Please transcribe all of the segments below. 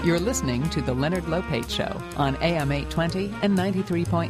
You're listening to The Leonard Lopate Show on AM 820 and 93.9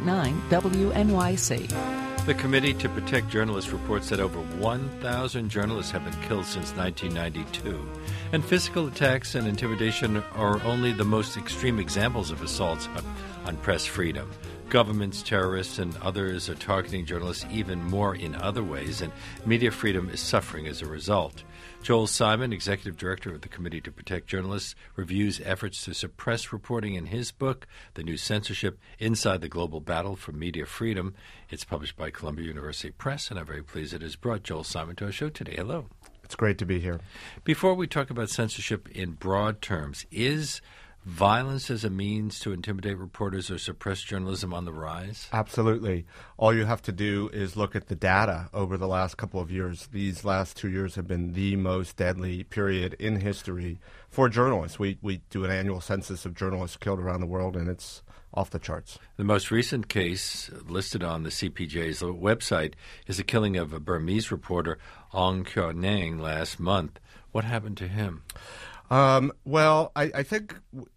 WNYC. The Committee to Protect Journalists reports that over 1,000 journalists have been killed since 1992. And physical attacks and intimidation are only the most extreme examples of assaults on press freedom. Governments, terrorists, and others are targeting journalists even more in other ways, and media freedom is suffering as a result. Joel Simon, Executive Director of the Committee to Protect Journalists, reviews efforts to suppress reporting in his book, The New Censorship, Inside the Global Battle for Media Freedom. It's published by Columbia University Press, and I'm very pleased it has brought Joel Simon to our show today. Hello. It's great to be here. Before we talk about censorship in broad terms, is violence as a means to intimidate reporters or suppress journalism on the rise? Absolutely. All you have to do is look at the data over the last couple of years. These last 2 years have been the most deadly period in history for journalists. We do an annual census of journalists killed around the world, and it's off the charts. The most recent case listed on the CPJ's website is the killing of a Burmese reporter, Aung Kyaw Hting, last month. What happened to him? Well, I think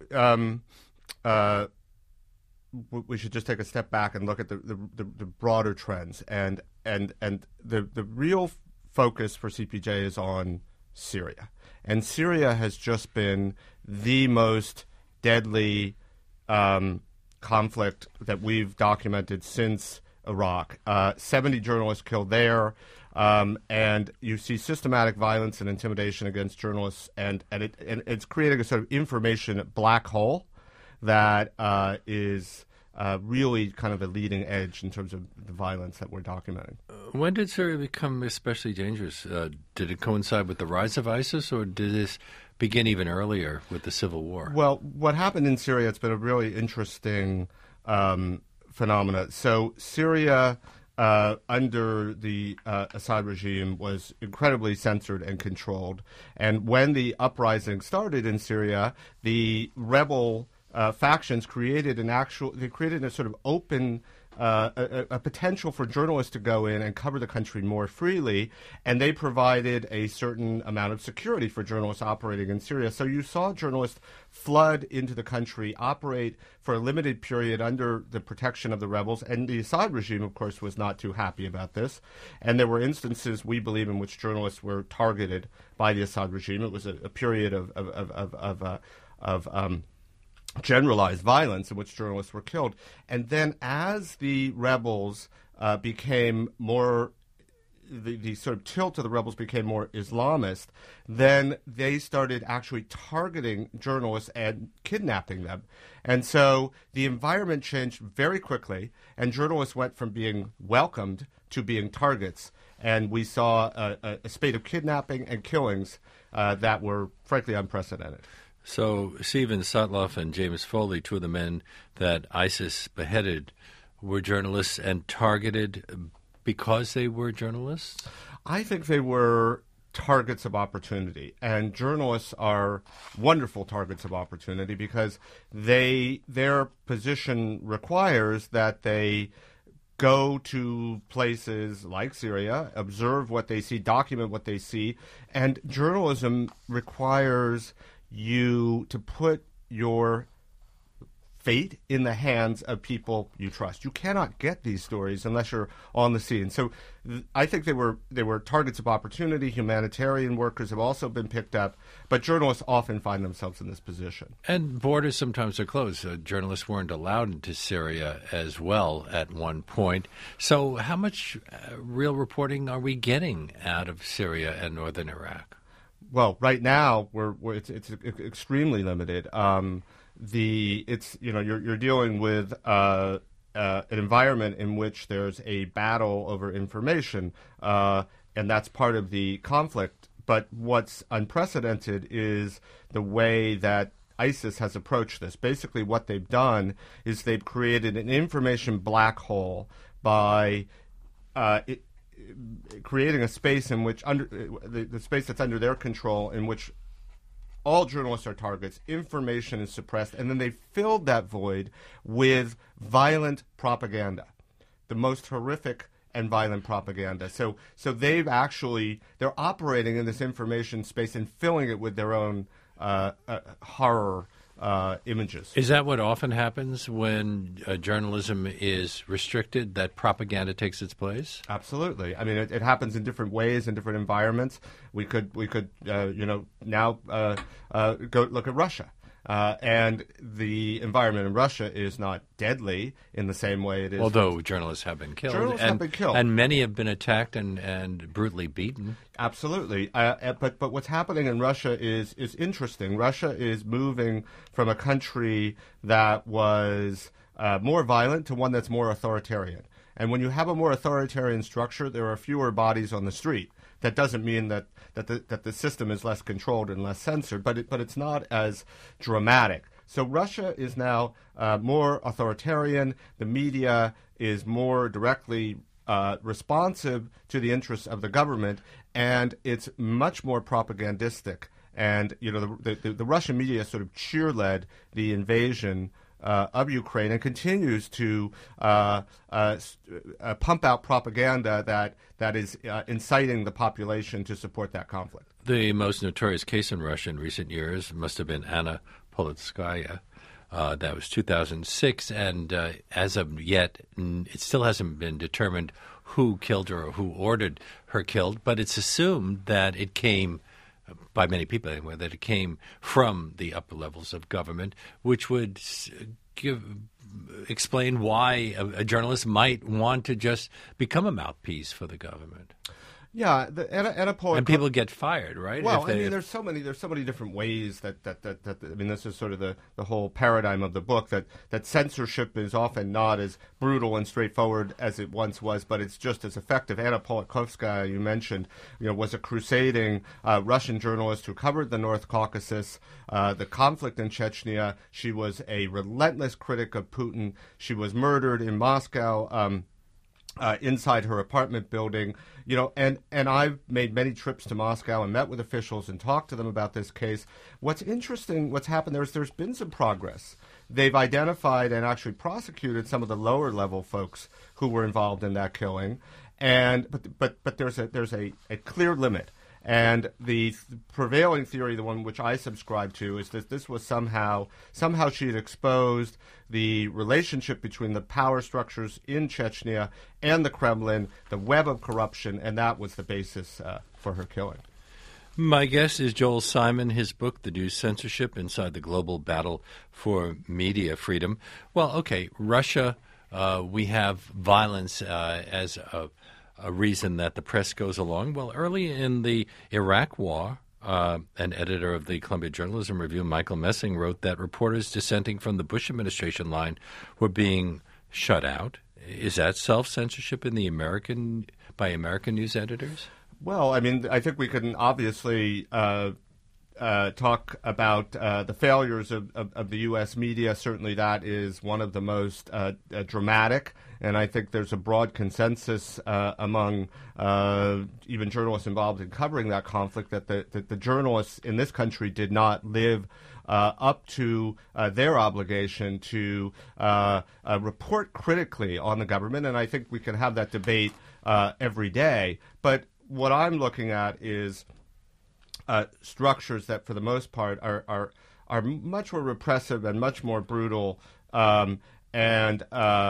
we should just take a step back and look at the broader trends. And the real focus for CPJ is on Syria. And Syria has just been the most deadly conflict that we've documented since Iraq. 70 journalists killed there. And you see systematic violence and intimidation against journalists, and it's creating a sort of information black hole that is really kind of a leading edge in terms of the violence that we're documenting. When did Syria become especially dangerous? Did it coincide with the rise of ISIS, or did this begin even earlier with the civil war? Well, what happened in Syria, it's been a really interesting phenomena. So Syria, under the Assad regime, was incredibly censored and controlled. And when the uprising started in Syria, the rebel factions created a sort of open a potential for journalists to go in and cover the country more freely, and they provided a certain amount of security for journalists operating in Syria. So you saw journalists flood into the country, operate for a limited period under the protection of the rebels, and the Assad regime, of course, was not too happy about this. And there were instances, we believe, in which journalists were targeted by the Assad regime. It was a period of generalized violence in which journalists were killed. And then as the rebels became more, the sort of tilt of the rebels became more Islamist, then they started actually targeting journalists and kidnapping them. And so the environment changed very quickly, and journalists went from being welcomed to being targets. And we saw a spate of kidnapping and killings that were, frankly, unprecedented. So Steven Sotloff and James Foley, two of the men that ISIS beheaded, were journalists and targeted because they were journalists? I think they were targets of opportunity, and journalists are wonderful targets of opportunity because their position requires that they go to places like Syria, observe what they see, document what they see, and journalism requires you to put your fate in the hands of people you trust. You cannot get these stories unless you're on the scene. So I think they were targets of opportunity. Humanitarian workers have also been picked up, but journalists often find themselves in this position. And borders sometimes are closed. Journalists weren't allowed into Syria as well at one point. So how much real reporting are we getting out of Syria and northern Iraq? Well, right now it's extremely limited. You're dealing with an environment in which there's a battle over information, and that's part of the conflict. But what's unprecedented is the way that ISIS has approached this. Basically, what they've done is they've created an information black hole by creating a space in which the space that's under their control, in which all journalists are targets, information is suppressed, and then they filled that void with violent propaganda, the most horrific and violent propaganda. So they're operating in this information space and filling it with their own horror images. Is that what often happens when journalism is restricted, that propaganda takes its place? Absolutely. I mean, it happens in different ways in different environments. We could now go look at Russia. And the environment in Russia is not deadly in the same way it is. Although journalists have been killed. Have been killed. And many have been attacked and brutally beaten. Absolutely. But what's happening in Russia is interesting. Russia is moving from a country that was more violent to one that's more authoritarian. And when you have a more authoritarian structure, there are fewer bodies on the street. That doesn't mean that the system is less controlled and less censored, but it's not as dramatic. So Russia is now more authoritarian. The media is more directly responsive to the interests of the government, and it's much more propagandistic. And the Russian media sort of cheerled the invasion of Ukraine and continues to pump out propaganda that is inciting the population to support that conflict. The most notorious case in Russia in recent years must have been Anna Politkovskaya. That was 2006, and as of yet, it still hasn't been determined who killed her or who ordered her killed, but it's assumed that it came, by many people anyway, that it came from the upper levels of government, which would explain why a journalist might want to just become a mouthpiece for the government. Yeah, and people get fired, right? Well, there's so many different ways that I mean, this is sort of the whole paradigm of the book that censorship is often not as brutal and straightforward as it once was, but it's just as effective. Anna Politkovskaya, you mentioned, was a crusading Russian journalist who covered the North Caucasus, the conflict in Chechnya. She was a relentless critic of Putin. She was murdered in Moscow. Inside her apartment building, and I've made many trips to Moscow and met with officials and talked to them about this case. What's interesting, what's happened there is there's been some progress. They've identified and actually prosecuted some of the lower level folks who were involved in that killing, but there's a clear limit. And the prevailing theory, the one which I subscribe to, is that this was somehow she had exposed the relationship between the power structures in Chechnya and the Kremlin, the web of corruption, and that was the basis for her killing. My guest is Joel Simon. His book, The New Censorship Inside the Global Battle for Media Freedom. Well, okay, Russia, we have violence as a reason that the press goes along. Well, early in the Iraq War, an editor of the Columbia Journalism Review, Michael Messing, wrote that reporters dissenting from the Bush administration line were being shut out. Is that self-censorship in by American news editors? Well, I mean, I think we can obviously talk about the failures of the U.S. media. Certainly that is one of the most dramatic, and I think there's a broad consensus among even journalists involved in covering that conflict that the journalists in this country did not live up to their obligation to report critically on the government, and I think we can have that debate every day. But what I'm looking at is structures that, for the most part, are much more repressive and much more brutal, and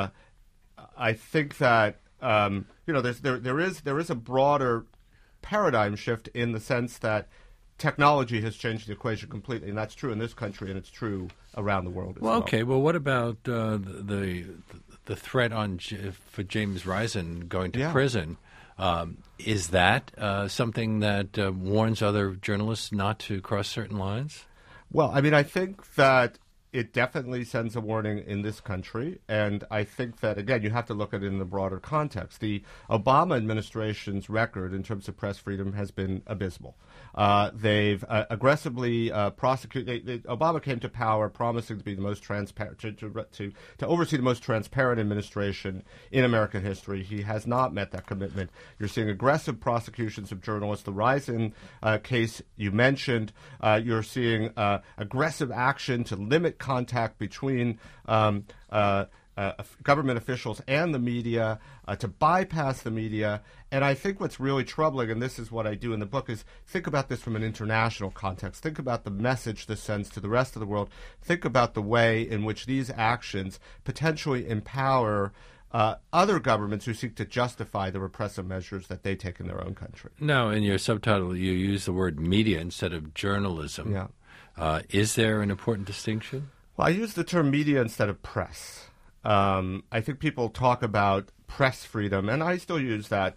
I think that there is a broader paradigm shift in the sense that technology has changed the equation completely, and that's true in this country, and it's true around the world as well. Okay. Well, what about the threat for James Risen going to prison? Is that something that warns other journalists not to cross certain lines? Well, I mean, I think that it definitely sends a warning in this country, and I think that, again, you have to look at it in the broader context. The Obama administration's record in terms of press freedom has been abysmal. They've aggressively prosecuted. Obama came to power promising to be the most transparent, to oversee the most transparent administration in American history. He has not met that commitment. You're seeing aggressive prosecutions of journalists. The Risen case you mentioned. You're seeing aggressive action to limit contact between government officials and the media, to bypass the media. And I think what's really troubling, and this is what I do in the book, is think about this from an international context. Think about the message this sends to the rest of the world. Think about the way in which these actions potentially empower other governments who seek to justify the repressive measures that they take in their own country. Now, in your subtitle, you use the word media instead of journalism. Yeah. Is there an important distinction? Well, I use the term media instead of press. I think people talk about press freedom, and I still use that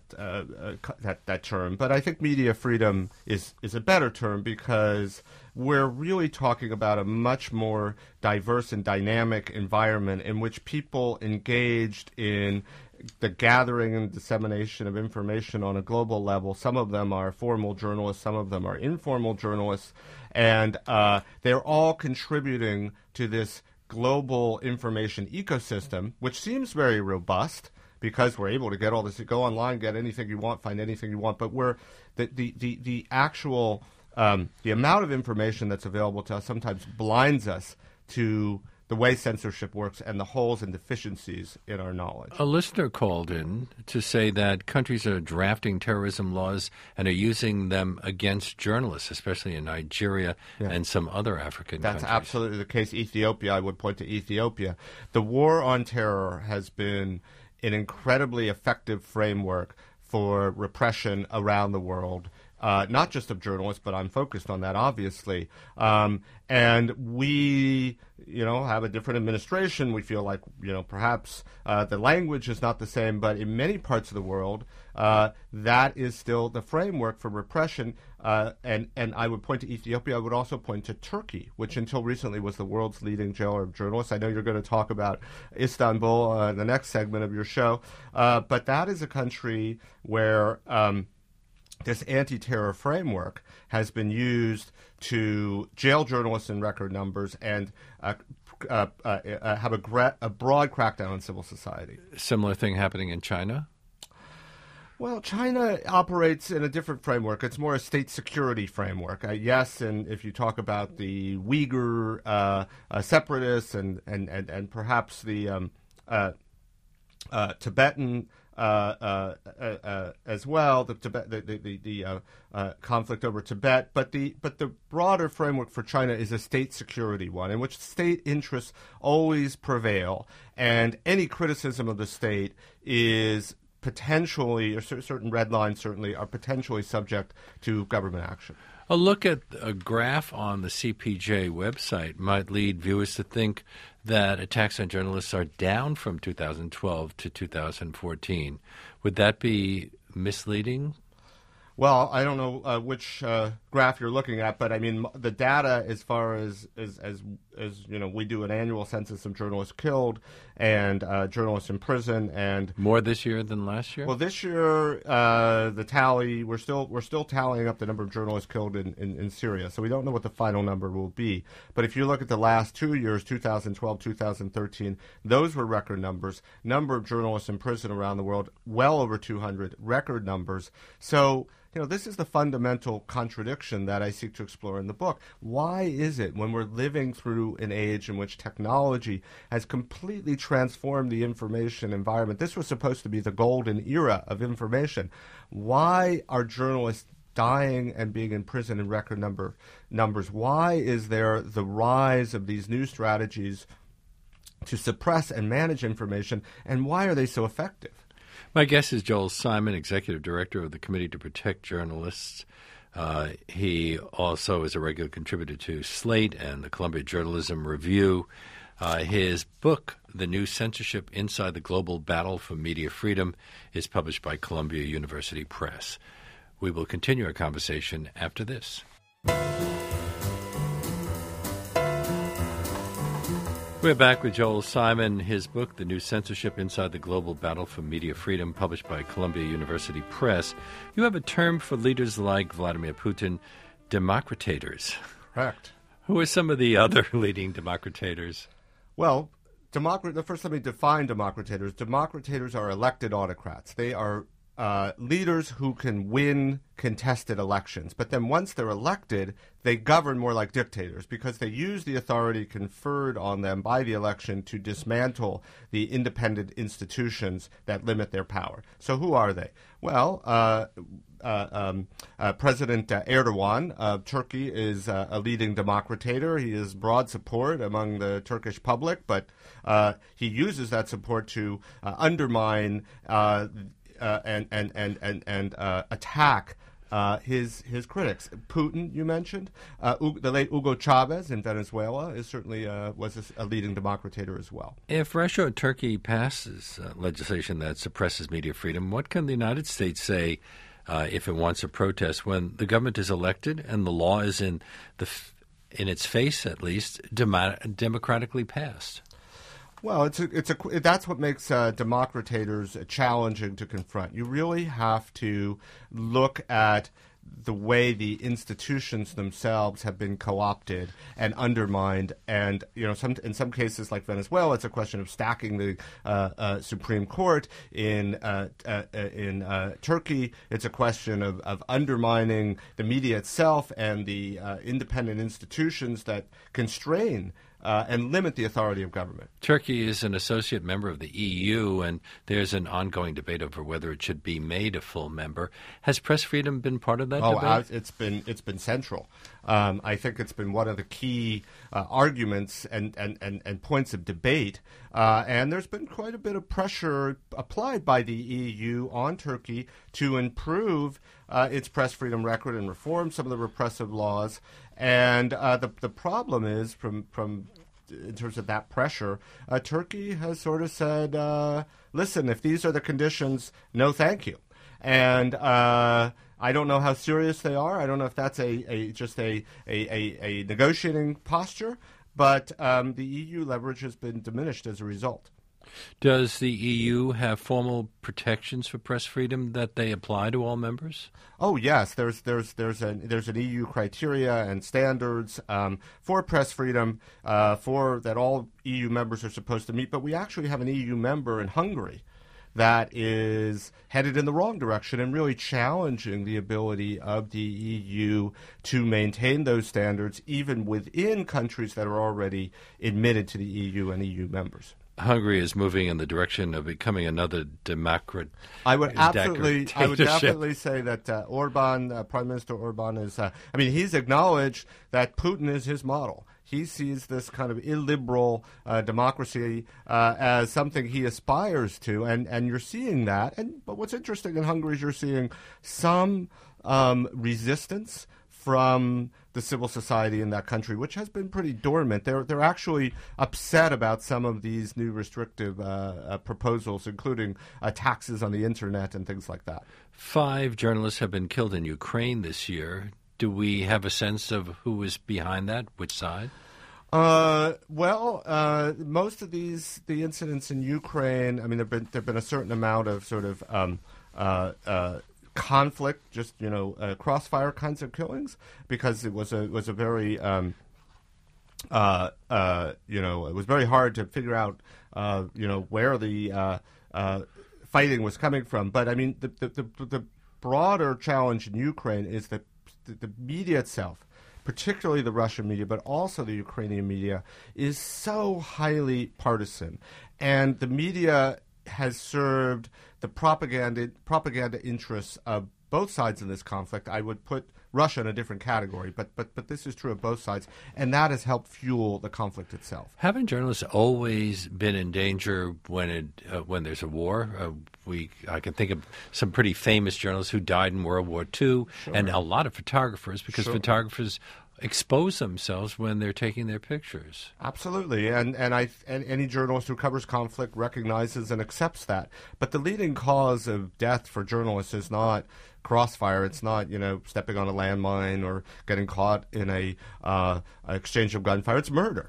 term. But I think media freedom is a better term because we're really talking about a much more diverse and dynamic environment in which people engaged in the gathering and dissemination of information on a global level. Some of them are formal journalists, some of them are informal journalists, and they're all contributing to this global information ecosystem, which seems very robust because we're able to get all this. You go online, get anything you want, find anything you want, but the actual the amount of information that's available to us sometimes blinds us to the way censorship works and the holes and deficiencies in our knowledge. A listener called in to say that countries are drafting terrorism laws and are using them against journalists, especially in Nigeria and some other African countries. That's absolutely the case. Ethiopia, I would point to Ethiopia. The war on terror has been an incredibly effective framework for repression around the world. Not just of journalists, but I'm focused on that, obviously. And we, have a different administration. We feel like, perhaps the language is not the same, but in many parts of the world, that is still the framework for repression. And I would point to Ethiopia. I would also point to Turkey, which until recently was the world's leading jailer of journalists. I know you're going to talk about Istanbul in the next segment of your show. But that is a country where this anti-terror framework has been used to jail journalists in record numbers and have a broad crackdown on civil society. Similar thing happening in China? Well, China operates in a different framework. It's more a state security framework. Yes, and if you talk about the Uyghur separatists and perhaps the Tibetan as well, the conflict over Tibet, but the broader framework for China is a state security one, in which state interests always prevail, and any criticism of the state is potentially, or certain red lines certainly, are potentially subject to government action. A look at a graph on the CPJ website might lead viewers to think that attacks on journalists are down from 2012 to 2014. Would that be misleading? Well, I don't know which graph you're looking at, but I mean the data as far as we do an annual census of journalists killed and journalists in prison, and more this year than last year. Well, this year the tally we're still tallying up the number of journalists killed in Syria, so we don't know what the final number will be. But if you look at the last 2 years, 2012, 2013, those were record numbers. Number of journalists in prison around the world, well over 200, record numbers. So this is the fundamental contradiction that I seek to explore in the book. Why is it, when we're living through an age in which technology has completely transformed the information environment, this was supposed to be the golden era of information, why are journalists dying and being in prison in record numbers? Why is there the rise of these new strategies to suppress and manage information, and why are they so effective? My guest is Joel Simon, Executive Director of the Committee to Protect Journalists. He also is a regular contributor to Slate and the Columbia Journalism Review. His book, The New Censorship Inside the Global Battle for Media Freedom, is published by Columbia University Press. We will continue our conversation after this. We're back with Joel Simon. His book, The New Censorship Inside the Global Battle for Media Freedom, published by Columbia University Press. You have a term for leaders like Vladimir Putin, democratators. Correct. Who are some of the other leading democratators? Well, first let me define democratators. Democratators are elected autocrats. They are leaders who can win contested elections. But then once they're elected, they govern more like dictators because they use the authority conferred on them by the election to dismantle the independent institutions that limit their power. So who are they? Well, President Erdogan of Turkey is a leading democratator. He has broad support among the Turkish public, but he uses that support to undermine and attack his critics. Putin, you mentioned. The late Hugo Chavez in Venezuela is certainly was a leading democratator as well. If Russia or Turkey passes legislation that suppresses media freedom, what can the United States say if it wants to protest when the government is elected and the law is in its face, at least, democratically passed? Well, that's what makes democratators challenging to confront. You really have to look at the way the institutions themselves have been co-opted and undermined, and in some cases like Venezuela, it's a question of stacking the Supreme Court. In Turkey, it's a question of undermining the media itself and the independent institutions that constrain and limit the authority of government. Turkey is an associate member of the EU, and there's an ongoing debate over whether it should be made a full member. Has press freedom been part of that debate? It's been central. I think it's been one of the key arguments and points of debate. And there's been quite a bit of pressure applied by the EU on Turkey to improve its press freedom record and reform some of the repressive laws. And the problem is, from in terms of that pressure, Turkey has sort of said, listen, if these are the conditions, no thank you. And I don't know how serious they are. I don't know if that's just a negotiating posture, but the EU leverage has been diminished as a result. Does the EU have formal protections for press freedom that they apply to all members? Oh yes, there's an EU criteria and standards for press freedom for that all EU members are supposed to meet. But we actually have an EU member in Hungary that is headed in the wrong direction and really challenging the ability of the EU to maintain those standards even within countries that are already admitted to the EU and EU members. Hungary is moving in the direction of becoming another democrat. I would definitely say that Orban, Prime Minister Orban, is. He's acknowledged that Putin is his model. He sees this kind of illiberal democracy as something he aspires to, and you're seeing that. But what's interesting in Hungary is you're seeing some resistance from the civil society in that country, which has been pretty dormant. They're actually upset about some of these new restrictive proposals, including taxes on the internet and things like that. 5 journalists have been killed in Ukraine this year. Do we have a sense of who is behind that? Which side? Most of the incidents in Ukraine, there've been a certain amount of sort of conflict, just crossfire kinds of killings, because it was a very it was very hard to figure out where the fighting was coming from. But the broader challenge in Ukraine is that the media itself, particularly the Russian media, but also the Ukrainian media, is so highly partisan, and the media has served the propaganda interests of both sides in this conflict. I would put Russia in a different category, but this is true of both sides, and that has helped fuel the conflict itself. Haven't journalists always been in danger when there's a war? I can think of some pretty famous journalists who died in World War II, sure, and a lot of photographers, because sure, photographers expose themselves when they're taking their pictures. Absolutely, and any journalist who covers conflict recognizes and accepts that. But the leading cause of death for journalists is not crossfire. It's not stepping on a landmine or getting caught in a exchange of gunfire. It's murder.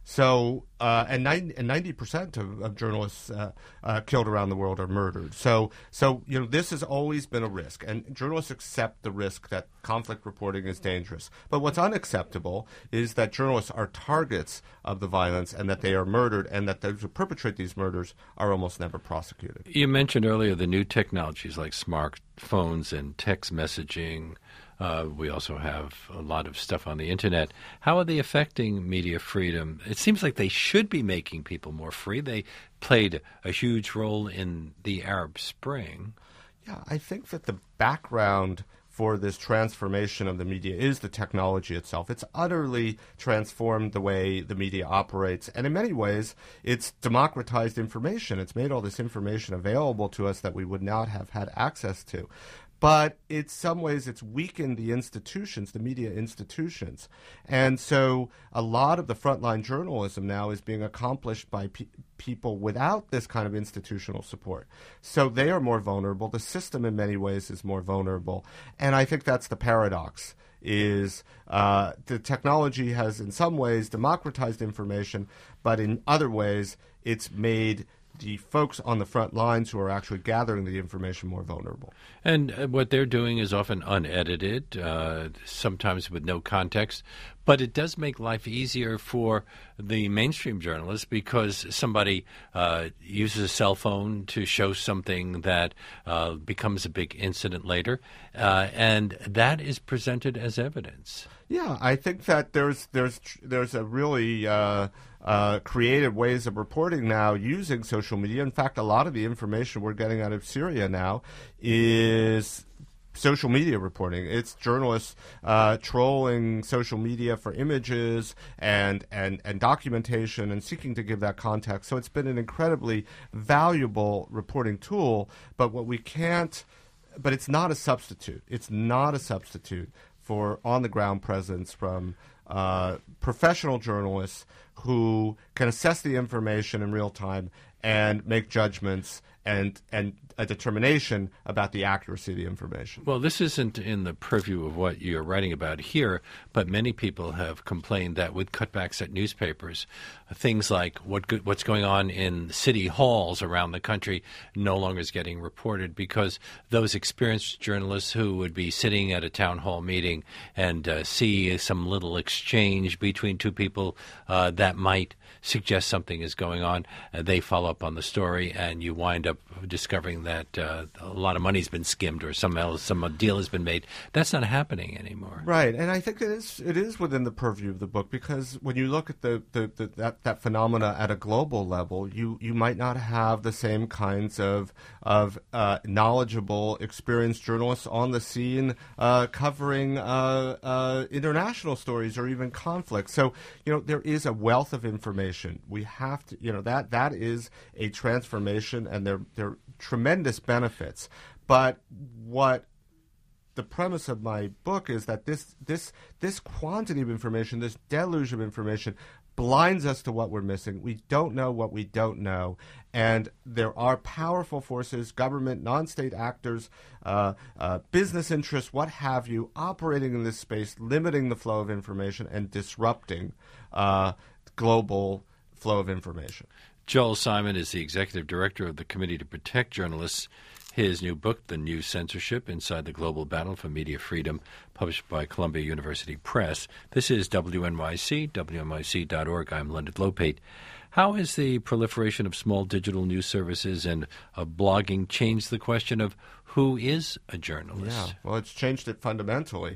So, and 90% of journalists killed around the world are murdered. So this has always been a risk, and journalists accept the risk that conflict reporting is dangerous. But what's unacceptable is that journalists are targets of the violence, and that they are murdered, and that those who perpetrate these murders are almost never prosecuted. You mentioned earlier the new technologies like smartphones and text messaging. We also have a lot of stuff on the internet. How are they affecting media freedom? It seems like they should be making people more free. They played a huge role in the Arab Spring. Yeah, I think that the background for this transformation of the media is the technology itself. It's utterly transformed the way the media operates, and in many ways, it's democratized information. It's made all this information available to us that we would not have had access to. But in some ways, it's weakened the institutions, the media institutions. And so a lot of the frontline journalism now is being accomplished by people without this kind of institutional support. So they are more vulnerable. The system in many ways is more vulnerable. And I think that's the paradox, is the technology has in some ways democratized information, but in other ways it's made the folks on the front lines who are actually gathering the information more vulnerable. And what they're doing is often unedited, sometimes with no context. But it does make life easier for the mainstream journalists because somebody uses a cell phone to show something that becomes a big incident later, and that is presented as evidence. Yeah, I think that there's a really creative ways of reporting now using social media. In fact, a lot of the information we're getting out of Syria now is social media reporting. It's journalists trolling social media for images and documentation and seeking to give that context. So it's been an incredibly valuable reporting tool, but it's not a substitute. It's not a substitute for on-the-ground presence from professional journalists who can assess the information in real time and make judgments and a determination about the accuracy of the information. Well, this isn't in the purview of what you're writing about here, but many people have complained that with cutbacks at newspapers, things like what's going on in city halls around the country no longer is getting reported because those experienced journalists who would be sitting at a town hall meeting and see some little exchange between two people that might suggest something is going on, they follow up on the story, and you wind up discovering that a lot of money's been skimmed or some deal has been made. That's not happening anymore. Right, and I think it is within the purview of the book because when you look at that phenomena at a global level, you might not have the same kinds of knowledgeable, experienced journalists on the scene covering international stories or even conflicts. So there is a wealth of information. We have to that is a transformation, and there are tremendous benefits. But what the premise of my book is that this quantity of information, this deluge of information, blinds us to what we're missing. We don't know what we don't know. And there are powerful forces, government, non-state actors, business interests, what have you, operating in this space, limiting the flow of information and disrupting global flow of information. Joel Simon is the executive director of the Committee to Protect Journalists. His new book, The New Censorship, Inside the Global Battle for Media Freedom, published by Columbia University Press. This is WNYC, WNYC.org. I'm Leonard Lopate. How has the proliferation of small digital news services and blogging changed the question of who is a journalist? Yeah, well, it's changed it fundamentally.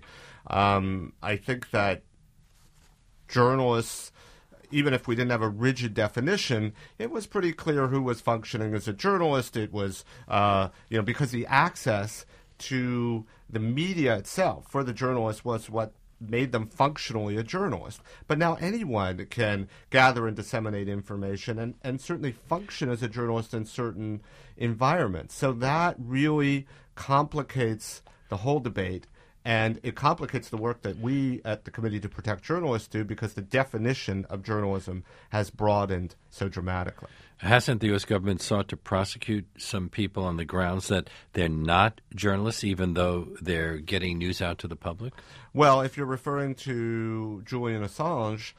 I think that journalists, even if we didn't have a rigid definition, it was pretty clear who was functioning as a journalist. It was, because the access to the media itself for the journalist was what made them functionally a journalist. But now anyone can gather and disseminate information and certainly function as a journalist in certain environments. So that really complicates the whole debate. And it complicates the work that we at the Committee to Protect Journalists do because the definition of journalism has broadened so dramatically. Hasn't the U.S. government sought to prosecute some people on the grounds that they're not journalists, even though they're getting news out to the public? Well, if you're referring to Julian Assange,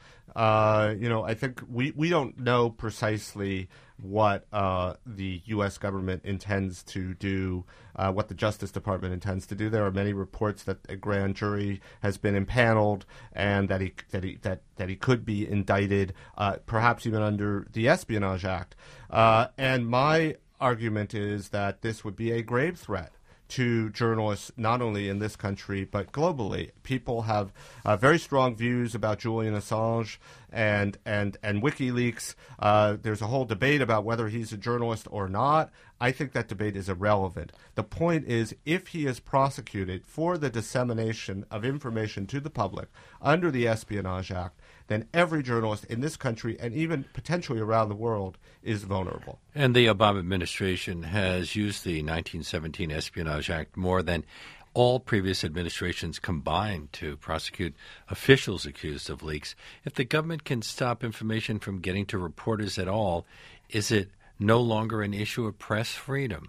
I think we don't know precisely what the U.S. government intends to do, what the Justice Department intends to do. There are many reports that a grand jury has been impaneled and that he could be indicted, perhaps even under the Espionage Act. And my argument is that this would be a grave threat to journalists, not only in this country, but globally. People have very strong views about Julian Assange and WikiLeaks. There's a whole debate about whether he's a journalist or not. I think that debate is irrelevant. The point is, if he is prosecuted for the dissemination of information to the public under the Espionage Act, then every journalist in this country and even potentially around the world is vulnerable. And the Obama administration has used the 1917 Espionage Act more than all previous administrations combined to prosecute officials accused of leaks. If the government can stop information from getting to reporters at all, is it no longer an issue of press freedom?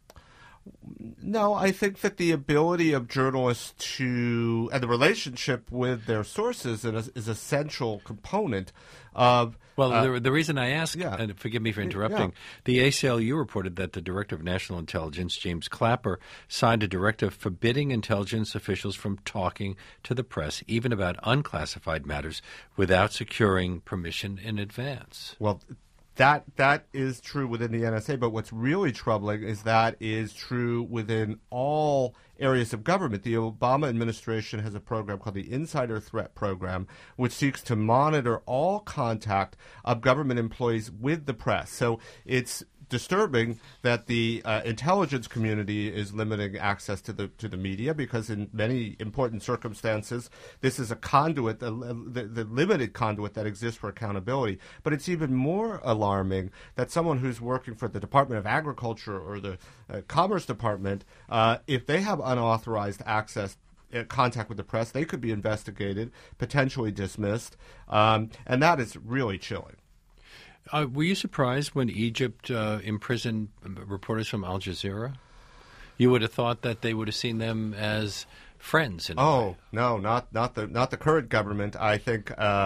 No, I think that the ability of journalists and the relationship with their sources is a essential component of. Well, the reason I ask, and forgive me for interrupting, the ACLU reported that the Director of National Intelligence, James Clapper, signed a directive forbidding intelligence officials from talking to the press, even about unclassified matters, without securing permission in advance. Well, That is true within the NSA, but what's really troubling is that is true within all areas of government. The Obama administration has a program called the Insider Threat Program, which seeks to monitor all contact of government employees with the press. So it's disturbing that the intelligence community is limiting access to the media, because in many important circumstances, this is a conduit, the limited conduit that exists for accountability. But it's even more alarming that someone who's working for the Department of Agriculture or the Commerce Department, if they have unauthorized access, contact with the press, they could be investigated, potentially dismissed, and that is really chilling. Were you surprised when Egypt imprisoned reporters from Al Jazeera? You would have thought that they would have seen them as friends. No, not the current government. I think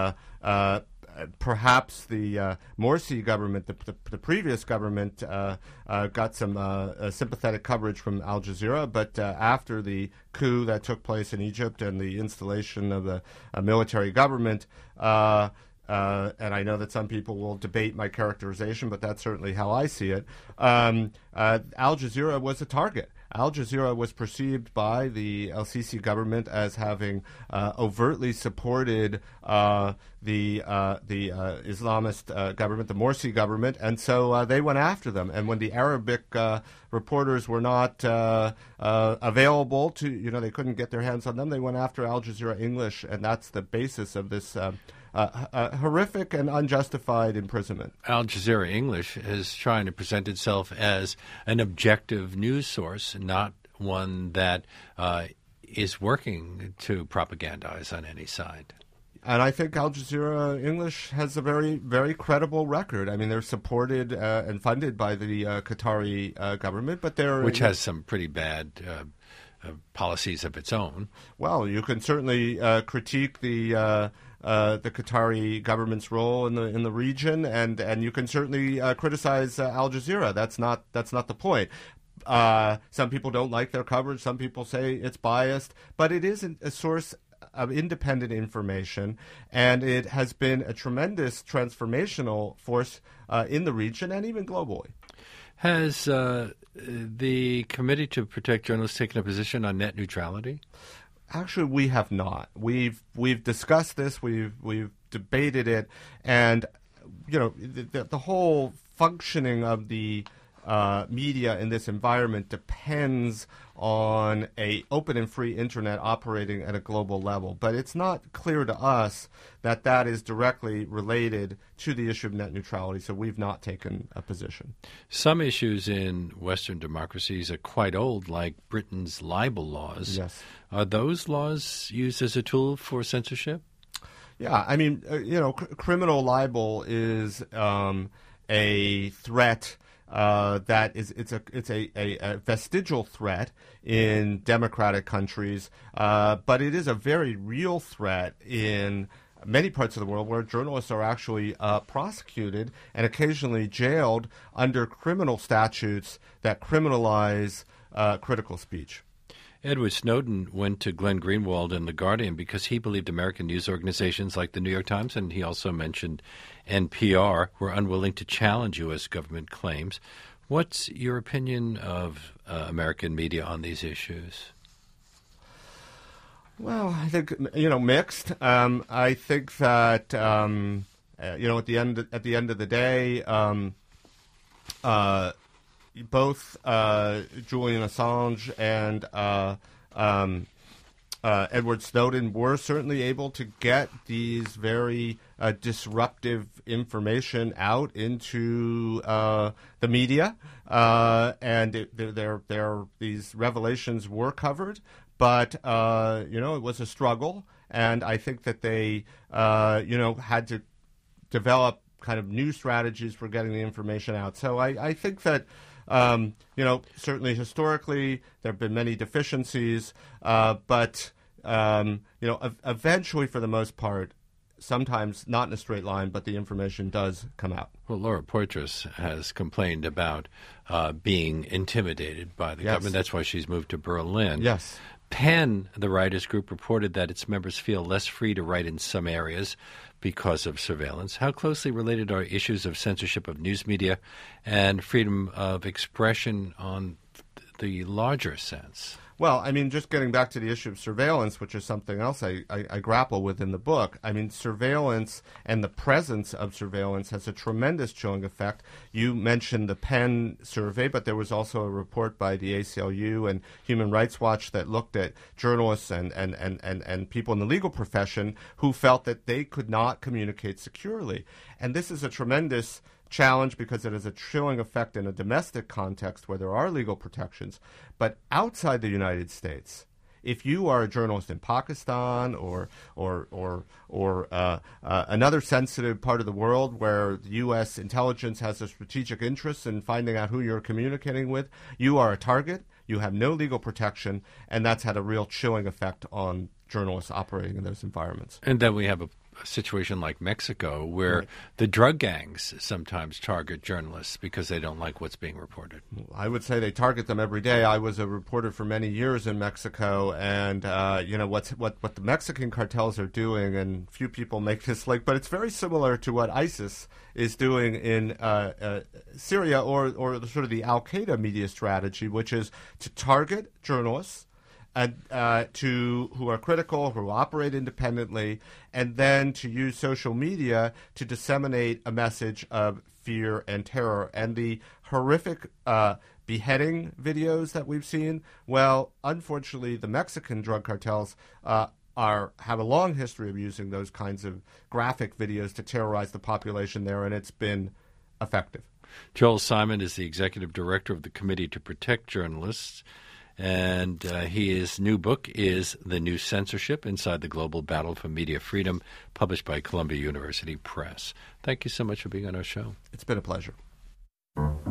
perhaps the Morsi government, the previous government, got some sympathetic coverage from Al Jazeera, but after the coup that took place in Egypt and the installation of the military government. And I know that some people will debate my characterization, but that's certainly how I see it. Al Jazeera was a target. Al Jazeera was perceived by the El-Sisi government as having overtly supported the Islamist government, the Morsi government, and so they went after them. And when the Arabic reporters were not available to, they couldn't get their hands on them, they went after Al Jazeera English, and that's the basis of this horrific and unjustified imprisonment. Al Jazeera English is trying to present itself as an objective news source, not one that is working to propagandize on any side. And I think Al Jazeera English has a very, very credible record. I mean, they're supported and funded by the Qatari government, but which has some pretty bad policies of its own. Well, you can certainly critique the Qatari government's role in the region, and you can certainly criticize Al Jazeera. That's not the point. Some people don't like their coverage. Some people say it's biased, but it is a source of independent information, and it has been a tremendous transformational force in the region and even globally. Has the Committee to Protect Journalists taken a position on net neutrality? Actually, we have not. We've discussed this. We've debated it, and the whole functioning of the media in this environment depends on a open and free internet operating at a global level. But it's not clear to us that is directly related to the issue of net neutrality, so we've not taken a position. Some issues in Western democracies are quite old, like Britain's libel laws. Yes. Are those laws used as a tool for censorship? Yeah, I mean, criminal libel is a threat that it's a vestigial threat in democratic countries, but it is a very real threat in many parts of the world where journalists are actually prosecuted and occasionally jailed under criminal statutes that criminalize critical speech. Edward Snowden went to Glenn Greenwald in The Guardian because he believed American news organizations like the New York Times, and he also mentioned NPR, were unwilling to challenge U.S. government claims. What's your opinion of American media on these issues? Well, I think mixed. I think that at the end of the day, both Julian Assange and Edward Snowden were certainly able to get these very disruptive information out into the media, and these revelations were covered. But, it was a struggle, and I think that they, had to develop kind of new strategies for getting the information out. So I think that, certainly historically there have been many deficiencies, but, eventually, for the most part, sometimes not in a straight line, but the information does come out. Well, Laura Poitras has complained about being intimidated by the government. That's why she's moved to Berlin. Yes. PEN, the writers group, reported that its members feel less free to write in some areas because of surveillance. How closely related are issues of censorship of news media and freedom of expression on the larger sense? Well, I mean, just getting back to the issue of surveillance, which is something else I grapple with in the book. I mean, surveillance and the presence of surveillance has a tremendous chilling effect. You mentioned the PEN survey, but there was also a report by the ACLU and Human Rights Watch that looked at journalists and people in the legal profession who felt that they could not communicate securely. And this is a tremendous challenge because it has a chilling effect in a domestic context where there are legal protections. But outside the United States, if you are a journalist in Pakistan or another sensitive part of the world where the U.S. intelligence has a strategic interest in finding out who you're communicating with, you are a target, you have no legal protection, and that's had a real chilling effect on journalists operating in those environments. And then we have a situation like Mexico where the drug gangs sometimes target journalists because they don't like what's being reported. I would say they target them every day. I was a reporter for many years in Mexico, and what the Mexican cartels are doing, and few people make this link, but it's very similar to what ISIS is doing in Syria or sort of the Al-Qaeda media strategy, which is to target journalists and who are critical, who operate independently, and then to use social media to disseminate a message of fear and terror. And the horrific beheading videos that we've seen, well, unfortunately, the Mexican drug cartels have a long history of using those kinds of graphic videos to terrorize the population there, and it's been effective. Joel Simon is the executive director of the Committee to Protect Journalists. And his new book is The New Censorship, Inside the Global Battle for Media Freedom, published by Columbia University Press. Thank you so much for being on our show. It's been a pleasure.